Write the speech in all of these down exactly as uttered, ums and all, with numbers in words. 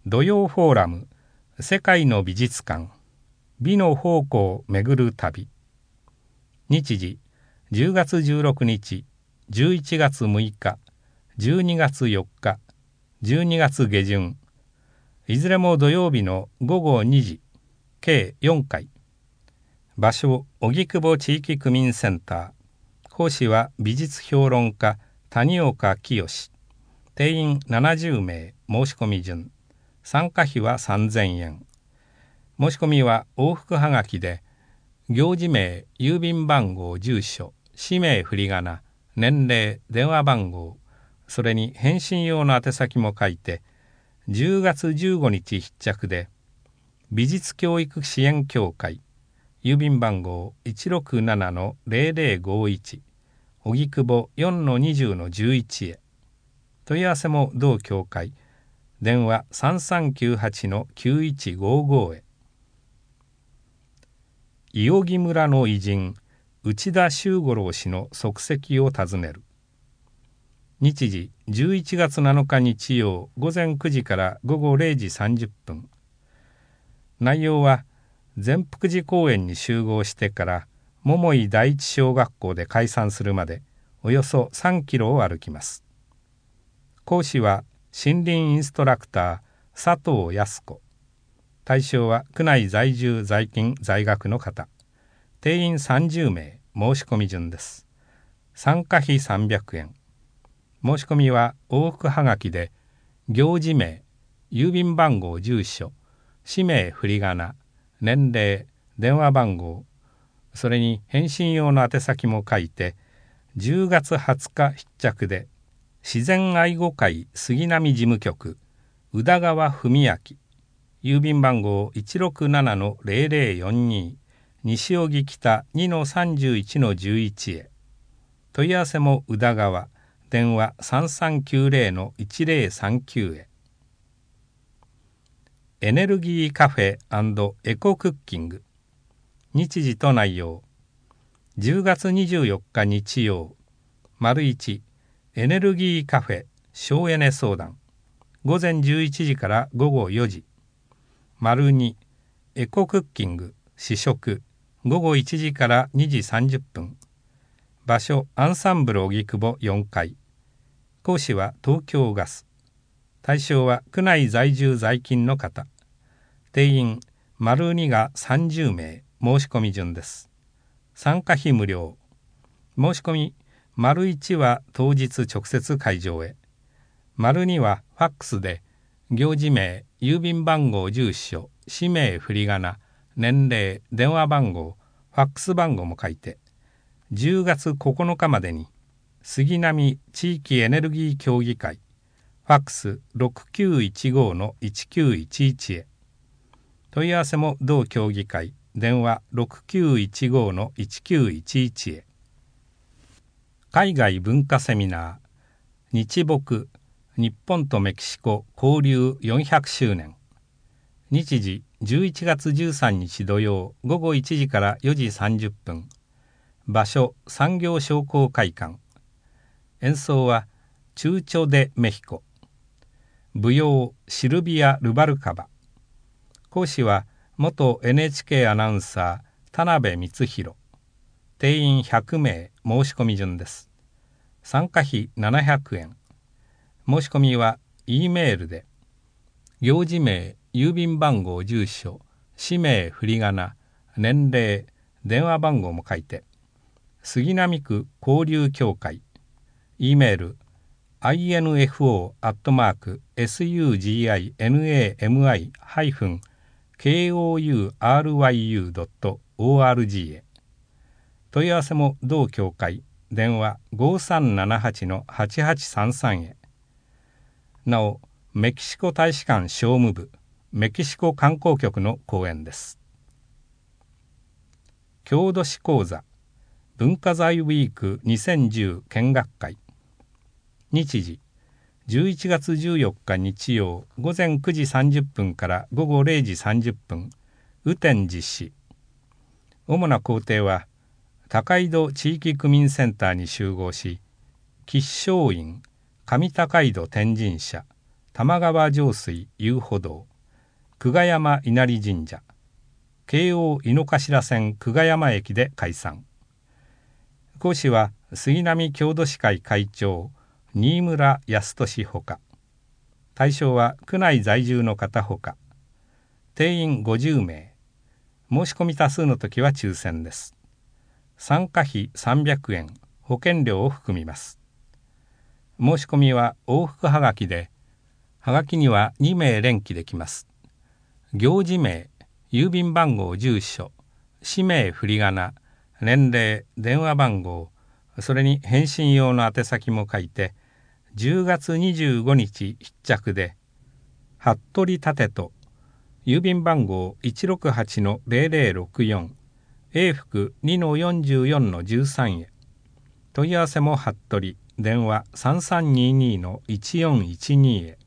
土曜フォーラム世界の美術館美の宝庫を巡る旅。日時じゅうがつじゅうろくにち、じゅういちがつむいか、じゅうにがつよっか、じゅうにがつげじゅん、いずれも土曜日のごごにじ、計よんかい。場所荻窪地域区民センター。講師は美術評論家谷岡清。定員ななじゅうめい、申し込み順。参加費はさんぜんえん。申し込みは往復はがきで、行事名、郵便番号、住所、氏名、振り仮名、年齢、電話番号、それに返信用の宛先も書いて、じゅうがつじゅうごにち必着で、美術教育支援協会、郵便番号 いちろくななのぜろぜろごいち、荻窪 よんのにじゅうのじゅういち へ。問い合わせも同協会、電話 さんさんきゅうはちのきゅういちごご へ。伊予木村の偉人、内田周五郎氏の足跡を訪ねる。日時じゅういちがつなのか日曜午前くじから午後れいじさんじゅっぷん。内容は善福寺公園に集合してから桃井第一小学校で解散するまでおよそさんキロを歩きます。講師は森林インストラクター佐藤康子。対象は区内在住在勤在学の方。定員さんじゅうめい、申し込み順です。参加費さんびゃくえん。申し込みは往復はがきで、行事名、郵便番号、住所、氏名、振り仮名、年齢、電話番号、それに返信用の宛先も書いて、じゅうがつはつか必着で、自然愛護会杉並事務局、宇田川文明、郵便番号 いちろくななのぜろぜろよんに、西荻北 にのさんじゅういちのじゅういち へ。問い合わせも宇田川、電話 さんさんきゅうぜろのいちぜろさんきゅう へ。エネルギーカフェ&エコクッキング。日時と内容。じゅうがつにじゅうよっか日曜、丸いち、エネルギーカフェ省エネ相談。午前じゅういちじから午後よじ。丸に、エコクッキング試食。午後いちじからにじさんじゅっぷん。場所アンサンブル荻窪よんかい。講師は東京ガス。対象は区内在住在勤の方。定員丸にがさんじゅうめい、申し込み順です。参加費無料。申し込み丸いちは当日直接会場へ。丸にはファックスで行事名、郵便番号、住所、氏名、振り仮名、年齢、電話番号、ファックス番号も書いて、じゅうがつここのかまでに杉並地域エネルギー協議会、ファックス ろくきゅういちごのいちきゅういちいち へ。問い合わせも同協議会、電話 ろくきゅういちごのいちきゅういちいち へ。海外文化セミナー、日木、日本とメキシコ交流よんひゃくしゅうねん。日時じゅういちがつじゅうさんにち土曜午後いちじからよじさんじゅっぷん。場所産業商工会館。演奏はチューチョ・デ・メヒコ。舞踊シルビア・ルバルカバ。講師は元 エヌエイチケー アナウンサー田辺光弘。定員ひゃくめい、申し込み順です。参加費ななひゃくえん。申し込みは E メールで、行事名、郵便番号、住所、氏名、振り仮名、年齢、電話番号も書いて、杉並区交流協会、E メール、アイエヌエフオー アットマーク エスユージーアイエヌエーエムアイ ハイフン ケーオーユーアールワイユー ドット オーアールジー へ。問い合わせも同協会、電話 ごさんななはちのはちはちさんさん へ。なお、メキシコ大使館商務部、メキシコ観光局の講演です。郷土史講座、文化財ウィークにせんじゅう見学会。日時、じゅういちがつじゅうよっか日曜午前くじさんじゅっぷんから午後れいじさんじゅっぷん、雨天実施。主な工程は、高井戸地域区民センターに集合し、吉祥院、上高井戸天神社、 玉川上水遊歩道、久我山稲荷神社、京王井の頭線久我山駅で解散。講師は杉並郷土史会会長新村康俊ほか。対象は区内在住の方ほか。定員ごじゅうめい。申し込み多数の時は抽選です。参加費さんびゃくえん、保険料を含みます。申し込みは往復はがきで、はがきにはにめい連記できます。行事名、郵便番号、住所、氏名、振り仮名、年齢、電話番号、それに返信用の宛先も書いて、じゅうがつにじゅうごにち必着で、服部立と、郵便番号 いちろくはちのゼロゼロろくよん、永福 にのよんじゅうよんのじゅうさん へ。問い合わせも服部、電話 さんさんににのいちよんいちに へ。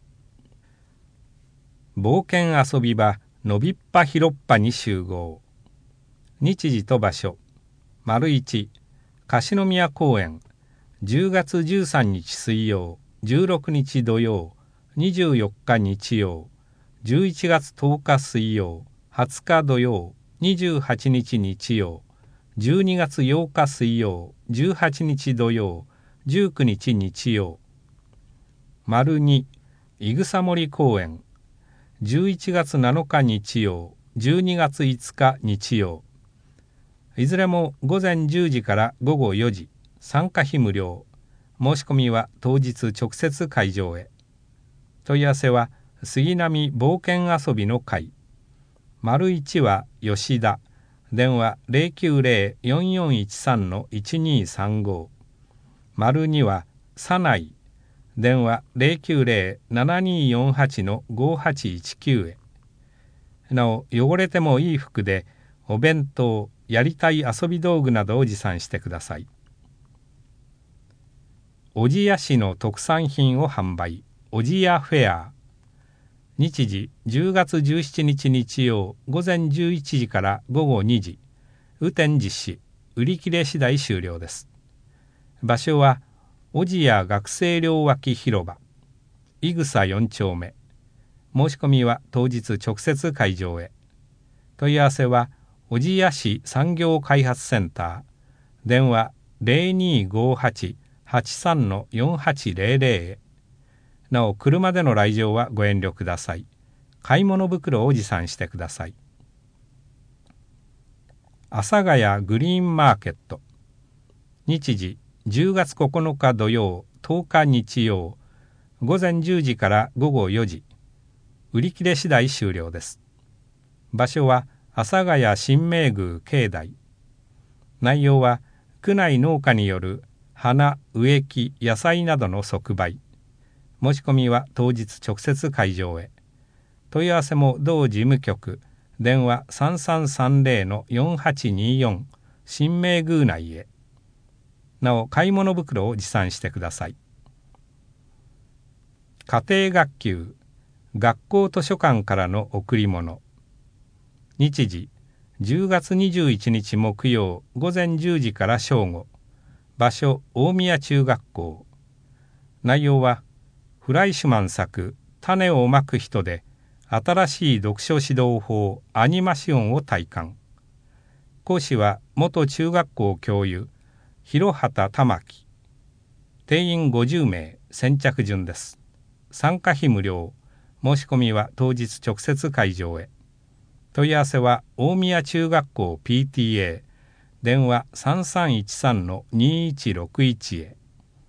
冒険遊び場のびっぱ広っぱに集合。日時と場所、丸いち、樫宮公園、じゅうがつじゅうさんにち水曜、じゅうろくにち土曜、にじゅうよっか日曜、じゅういちがつとおか水曜、はつか土曜、にじゅうはちにち日曜、じゅうにがつようか水曜、じゅうはちにち土曜、じゅうくにち日曜。丸に、いぐさ森公園、じゅういちがつなのか日曜、じゅうにがついつか日曜。いずれもごぜんじゅうじからごごよじ、参加費無料。申し込みは当日直接会場へ。問い合わせは杉並冒険遊びの会。丸いちは吉田。電話 ゼロきゅうゼロ よんよんいちさんのいちにさんご。丸には佐内。電話 ゼロきゅうゼロ ななによんはちのごはちいちきゅう へ。なお、汚れてもいい服でお弁当、やりたい遊び道具などを持参してください。小千谷市の特産品を販売、小千谷フェア。日時じゅうがつじゅうしちにち日曜、午前じゅういちじからごごにじ。雨天実施、売り切れ次第終了です。場所は小千谷学生両脇広場、いぐさよんちょうめ。申し込みは当日直接会場へ。問い合わせは小千谷市産業開発センター。電話 ゼロにごはち はちさんのよんはちゼロゼロ へ。なお、車での来場はご遠慮ください。買い物袋を持参してください。阿佐ヶ谷グリーンマーケット。日時じゅうがつここのか土曜、とおか日曜、ごぜんじゅうじからごごよじ。売り切れ次第終了です。場所は阿佐ヶ谷新明宮境内。内容は区内農家による花、植木、野菜などの即売。申し込みは当日直接会場へ。問い合わせも同事務局、電話 さんさんさんゼロのよんはちによん、新明宮内へ。なお、買い物袋を持参してください。家庭学級、学校図書館からの贈り物。日時じゅうがつにじゅういちにち木曜、午前じゅうじから正午。場所大宮中学校。内容はフライシュマン作種をまく人で新しい読書指導法アニマシオンを体感。講師は元中学校教諭広畑玉樹。定員ごじゅうめい、先着順です。参加費無料。申し込みは当日直接会場へ。問い合わせは大宮中学校 ピーティーエー 電話 さんさんいちさんのにいちろくいち へ。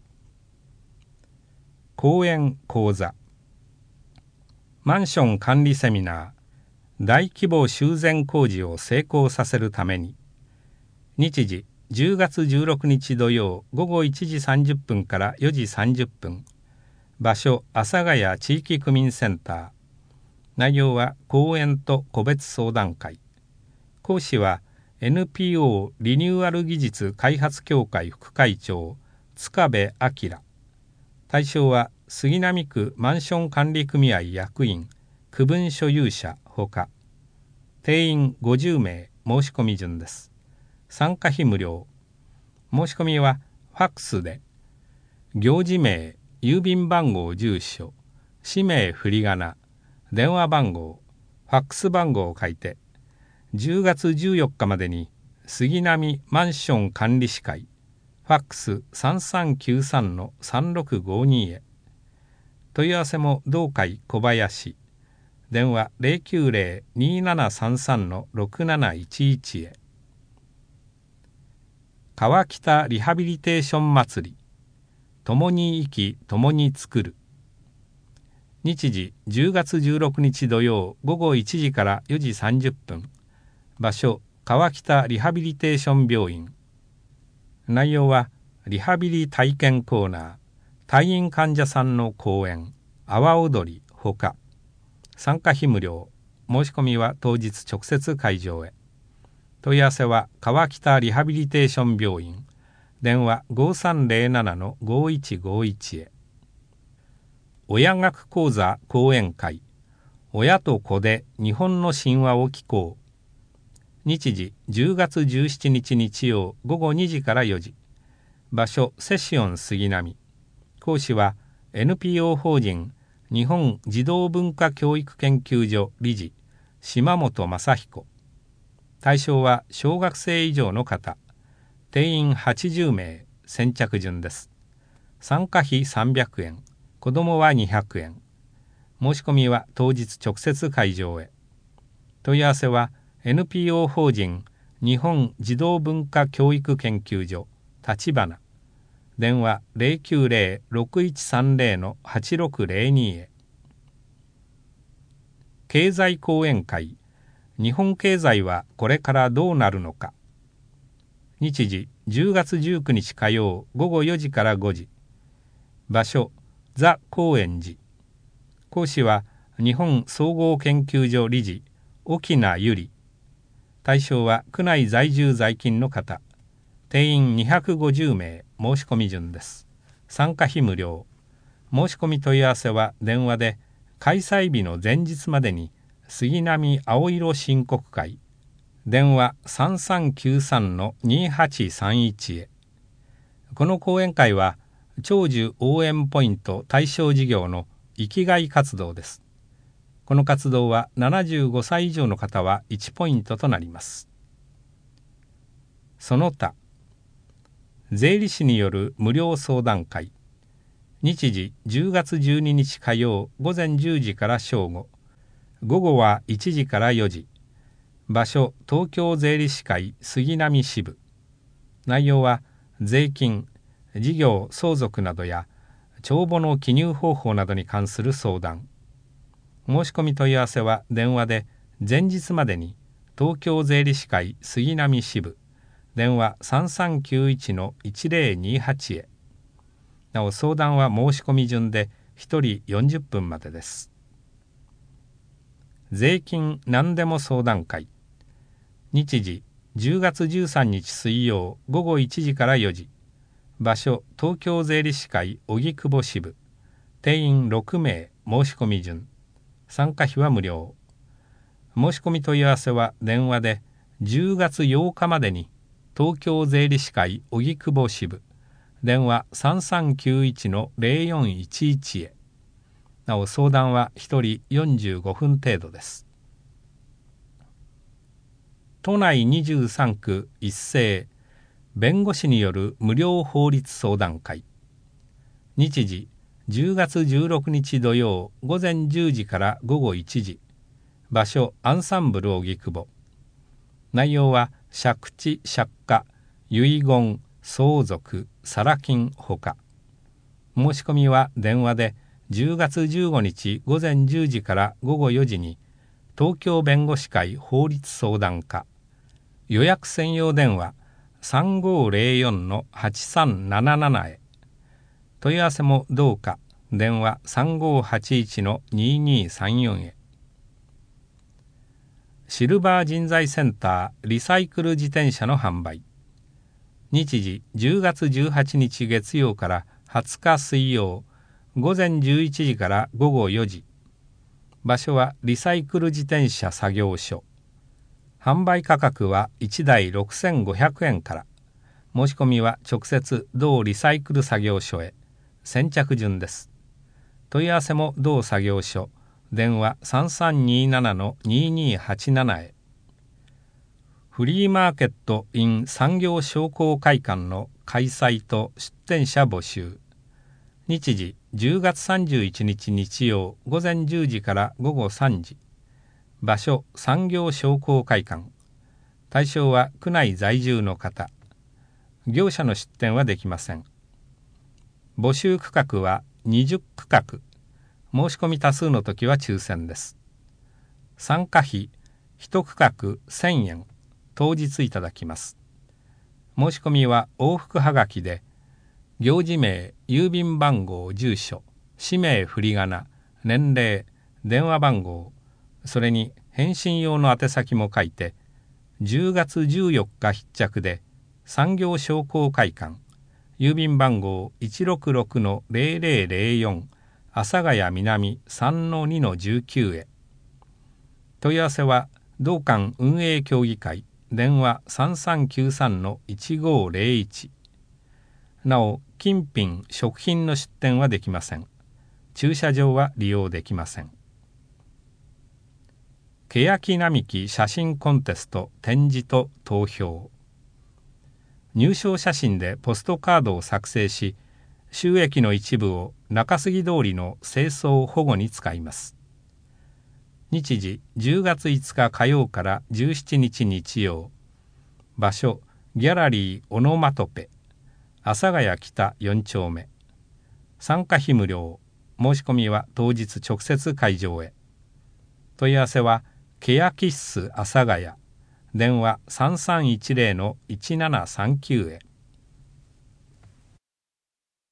講演講座。マンション管理セミナー、大規模修繕工事を成功させるために。日時じゅうがつじゅうろくにち土曜、ごごいちじさんじゅっぷんからよじさんじゅっぷん。場所阿佐ヶ谷地域区民センター。内容は講演と個別相談会。講師は エヌピーオー リニューアル技術開発協会副会長塚部明。対象は杉並区マンション管理組合役員、区分所有者ほか。定員ごじゅうめい、申し込み順です。参加費無料。申し込みはファックスで、行事名、郵便番号、住所、 氏名振り仮名、電話番号、ファックス番号を書いて、じゅうがつじゅうよっかまでに杉並マンション管理士会、ファックス さんさんきゅうさんのさんろくごに へ。問い合わせも同会小林、電話 ゼロきゅうゼロ にーななさんさんのろくなないちいち へ。川北リハビリテーション祭り、共に生き共に作る。日時じゅうがつじゅうろくにち土曜午後いちじからよじさんじゅっぷん。場所川北リハビリテーション病院。内容はリハビリ体験コーナー、退院患者さんの講演、阿波踊りほか。参加費無料。申し込みは当日直接会場へ。問い合わせは川北リハビリテーション病院。電話 ごさんゼロななのごいちごいち へ。親学講座講演会、親と子で日本の神話を聞こう。日時じゅうがつじゅうしちにち日曜午後にじからよじ。場所セシオン杉並。講師は エヌピーオー 法人日本児童文化教育研究所理事島本正彦。対象は小学生以上の方。定員はちじゅうめい、先着順です。参加費さんびゃくえん、子どもはにひゃくえん。申し込みは当日直接会場へ。問い合わせは エヌピーオー 法人日本児童文化教育研究所立花。電話 ゼロきゅうゼロ ろくいちさんゼロのはちろくゼロに へ。経済講演会、日本経済はこれからどうなるのか。日時じゅうがつじゅうくにち火曜午後よじからごじ。場所ザ・高円寺。講師は日本総合研究所理事沖名由里。対象は区内在住在勤の方。定員にひゃくごじゅうめい、申し込み順です。参加費無料。申し込み問い合わせは電話で開催日の前日までに杉並青色申告会、電話 さんさんきゅうさんのにはちさんいち へ。この講演会は長寿応援ポイント対象事業の生きがい活動です。この活動はななじゅうごさい以上の方はいちポイントとなります。その他、税理士による無料相談会。日時じゅうがつじゅうににち火曜午前じゅうじから正午。午後はいちじからよじ。場所東京税理士会杉並支部。内容は税金、事業相続などや帳簿の記入方法などに関する相談。申し込み問い合わせは電話で前日までに東京税理士会杉並支部。電話 さんさんきゅういちのいちゼロにはち へ。なお相談は申し込み順でひとりよんじゅっぷんまでです。税金何でも相談会。日時じゅうがつじゅうさんにち水曜午後いちじからよじ。場所東京税理士会荻窪支部。定員ろくめい、申し込み順。参加費は無料。申し込み問い合わせは電話でじゅうがつようかまでに東京税理士会荻窪支部。電話 さんさんきゅういちのゼロよんいちいち へ。なお相談はひとりよんじゅうごふん程度です。都内にじゅうさんく一斉弁護士による無料法律相談会。日時じゅうがつじゅうろくにち土曜午前じゅうじから午後いちじ。場所アンサンブル荻窪。内容は借地借家、遺言、相続、サラ金ほか。申し込みは電話でじゅうがつじゅうごにち午前じゅうじから午後よじに東京弁護士会法律相談課。予約専用電話 さんごゼロよんのはちさんなななな へ。問い合わせも同課。電話 さんごはちいちのににさんよん へ。シルバー人材センターリサイクル自転車の販売。日時じゅうがつじゅうはちにち月曜からはつか水曜午前じゅういちじから午後よじ。場所はリサイクル自転車作業所。販売価格はいちだいろくせんごひゃくえんから。申し込みは直接同リサイクル作業所へ。先着順です。 問い合わせも同作業所、電話 さんさんにーななのにーにーはちなな へ。フリーマーケット in 産業商工会館の開催と出展者募集。日時じゅうがつさんじゅういちにち日曜午前じゅうじから午後さんじ。場所産業商工会館。対象は区内在住の方。業者の出展はできません。募集区画はにじゅっくかく。申し込み多数の時は抽選です。参加費いちくかくせんえん。当日いただきます。申し込みは往復はがきで、行事名、郵便番号、住所、氏名、振り仮名、年齢、電話番号、それに返信用の宛先も書いて、じゅうがつじゅうよっか必着で、産業商工会館、郵便番号 いちろくろくのぜろぜろぜろよん、阿佐ヶ谷南 さんのにのじゅうきゅう へ。問い合わせは、同館運営協議会、電話 さんさんきゅうさんのいちごぜろいち。なお、金品、食品の出店はできません。駐車場は利用できません。欅並木写真コンテスト展示と投票。入賞写真でポストカードを作成し、収益の一部を中杉通りの清掃保護に使います。日時じゅうがついつか火曜からじゅうしちにち日曜。場所ギャラリーオノマトペ、阿佐ヶ谷北よんちょうめ。参加費無料。申し込みは当日直接会場へ。問い合わせは欅室阿佐ヶ谷、電話 さんさんいちぜろのいちななさんきゅう へ。